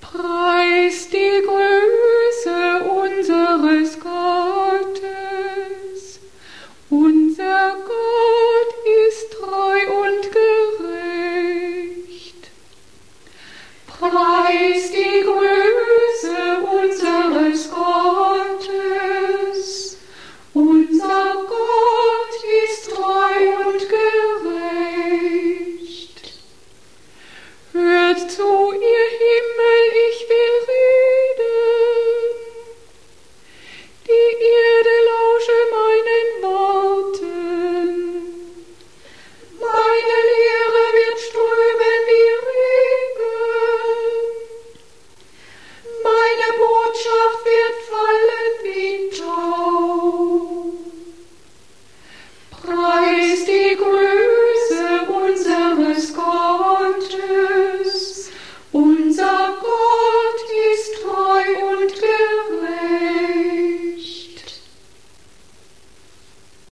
Preist die Größe unseres Gottes. Unser Gott ist treu und gerecht. Preist die Größe